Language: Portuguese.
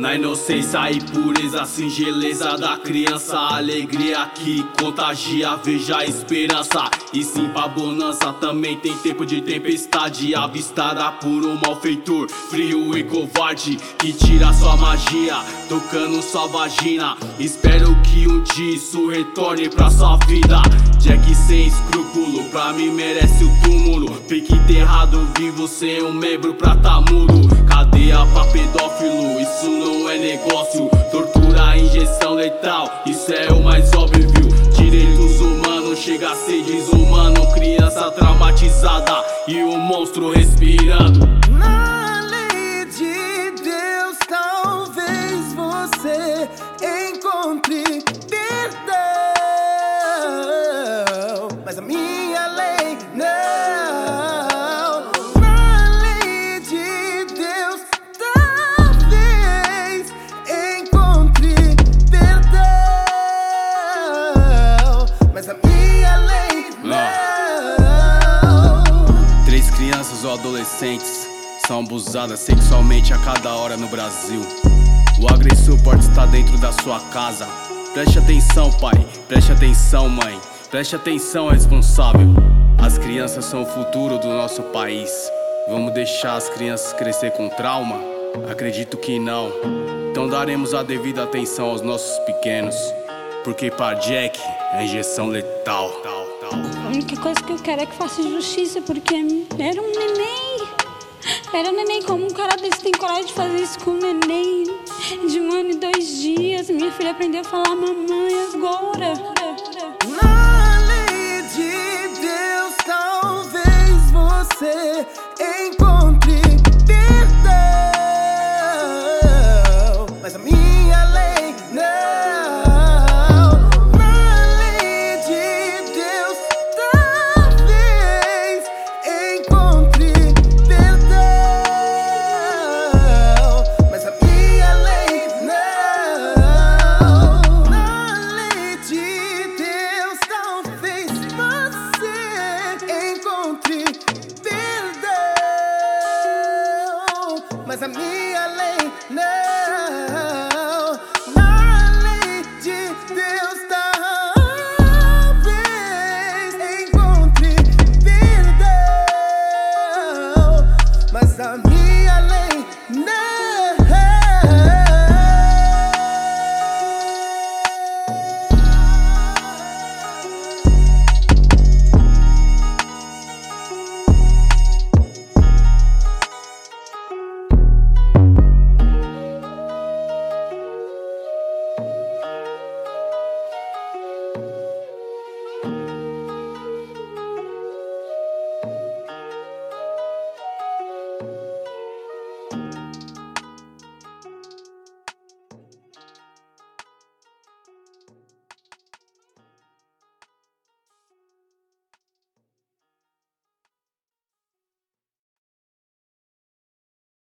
Na inocência e pureza, singeleza da criança, a alegria que contagia, veja a esperança. E sim pra bonança, também tem tempo de tempestade, avistada por um malfeitor frio e covarde, que tira sua magia, tocando sua vagina. Espero que um dia isso retorne pra sua vida. Jack sem escrúpulo, pra mim merece o túmulo. Fique enterrado vivo sem um membro pra tá mudo. Cadeia pra pedófilo, isso não é negócio. Tortura, injeção letal, isso é o mais óbvio. Direitos humanos, chega a ser desumano. Criança traumatizada e um monstro respirando. Na lei de Deus, talvez você encontre perdão, mas a minha lei não. Na lei de Deus, talvez encontre perdão, mas a minha lei não. 3 crianças ou adolescentes são abusadas sexualmente a cada hora no Brasil. O agressor pode estar dentro da sua casa. Preste atenção, pai, preste atenção, mãe, preste atenção, responsável. As crianças são o futuro do nosso país. Vamos deixar as crianças crescer com trauma? Acredito que não. Então daremos a devida atenção aos nossos pequenos, porque para Jack é injeção letal. A única coisa que eu quero é que faça justiça, porque era um neném. Era um neném, como um cara desse tem coragem de fazer isso com um neném de 1 ano e 2 dias. Minha filha aprendeu a falar mamãe agora.